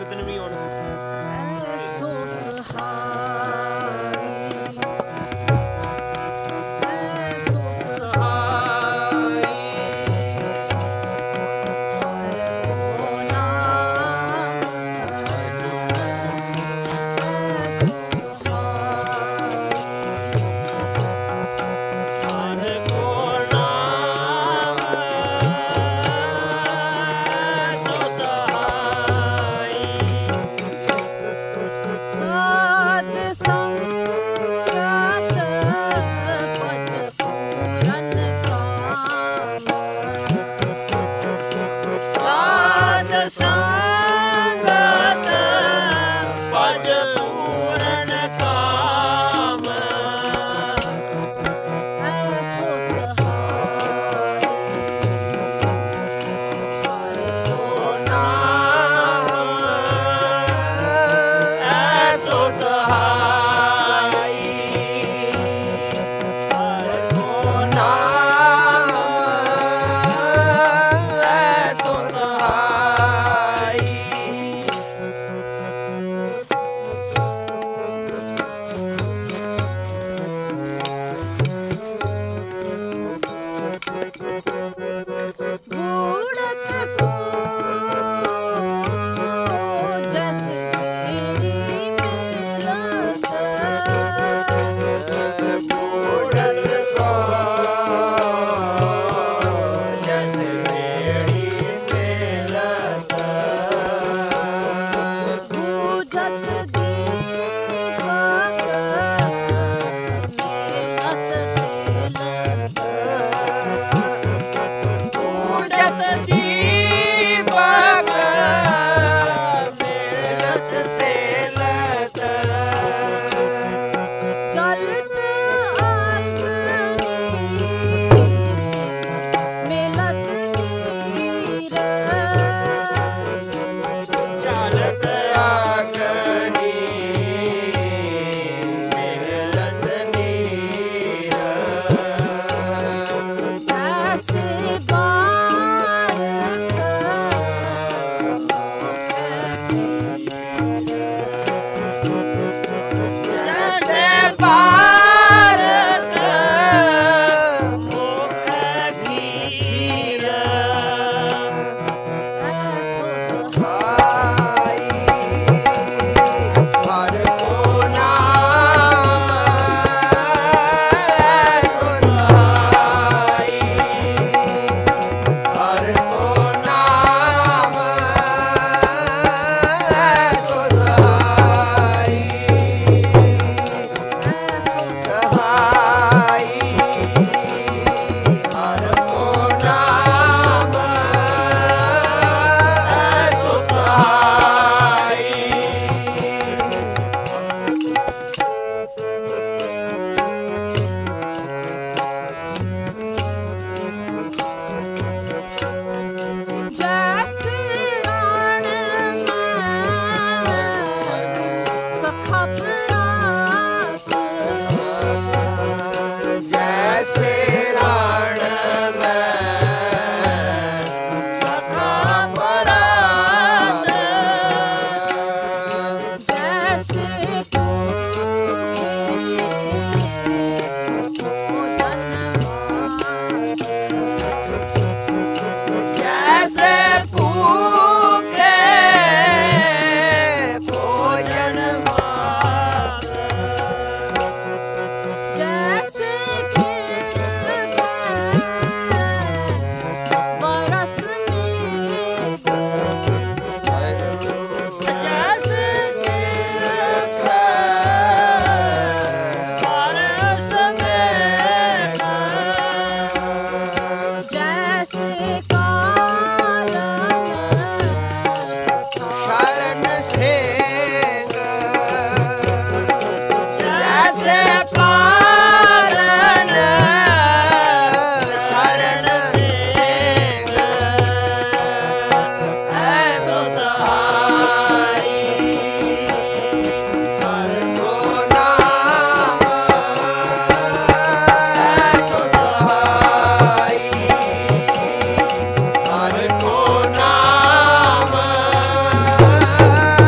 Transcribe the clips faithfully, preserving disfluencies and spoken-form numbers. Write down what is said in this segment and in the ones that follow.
ਭਗਤਨ ਵੀ ਆਉਣ। ਐਸੋ ਸਹਾਈ ਐਸੋ ਸਹਾਈ ਹਰ ਕੋ ਨਾਮ ਐਸੋ ਸਹਾਈ ਹਰ ਕੋ ਨਾਮ ਐਸੋ ਸਹਾਈ। ਸਾਧ ਸੰਗਤ ਪਦ ਪੂਰਨ ਕਾਮ ਸਾਧ ਸੰਗਤ ਭਜ ਪੂਰਨ ਕਾਮ। ਐਸੋ ਸਹਾਈ ਹਰ ਕੋ ਨਾਮ ਐਸੋ ਸਹਾਈ। ਹਰ ਕੋ ਨਾਮ ਐਸੋ ਸਹਾਈ। ਬੂੜਤ ਕੋ ਜਸ ਤੇਰੀ ਮਿਲਤ ਬੂੜਤ ਕੋ ਜਸ ਮੇਰੀ ਮਿਲਤ। ਬੂਝਤ ਦੀਪਕ ਮੇਲਤ ਤੇਲਤ ਬੂੜਤ ਦੀਪਕ ਮਿਲਤ ਤੇਲਤ। ਜਲਤ ਆਤਮੀ ਮਿਲਤ ਨੀਰ ਚਲਤ ਆਗਨੀ ਮਿਲਤ ਨੀਰ। ਐਸੇ ਬਾਰਕ ਜੈਸੇ ਭਾਰਤ ਮੁਖ ਧੀਰ। ਐਸੋ ਸਹਾਈ ਹਰ ਕੋ ਨਾਮ ਐਸੋ ਸਹਾਈ। ਹਰ ਕੋ ਨਾਮ ਐਸੋ ਸਹਾਈ। ਐਸੋ ਸਹਾਈ ਹਰ ਕੋ ਨਾਮ ਐਸੋ ਸਹਾਈ। ਜੈਸੇ ਰਾਣ ਮੈਂ ਸਖਾ ਪ੍ਰਾਤ ਜੈਸੇ ਰਾਣ ਮੈਂ ਸਖਾ ਪਰਾਤ। ਜੈਸੇ ਭੂਖੇ ਭੋਜਨ ਮਾਤ ਜੈਸੇ ਭੂਖੇ ਭੋਜਨ ਮਾਤ। ਜੈਸੇ ਖੇਤ ਬਰਸ ਮੇਘ ਜੈਸੇ ਕੀਰਤ ਬਰਸ ਮੇਘ। ਜੈਸੇ ਕਾਲਮ ਸ਼ਰਨ ਸਿੰਘ ਜੈਸੇ ਪਾਲਨ ਸ਼ਰਨ ਸਿੰਘ ਐਸੋ ਸਹਾਈ। ਹਰ ਕੋ ਨਾਮ ਐਸੋ ਸਹਾਈ। ਹਰ ਕੋ ਨਾਮ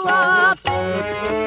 आपे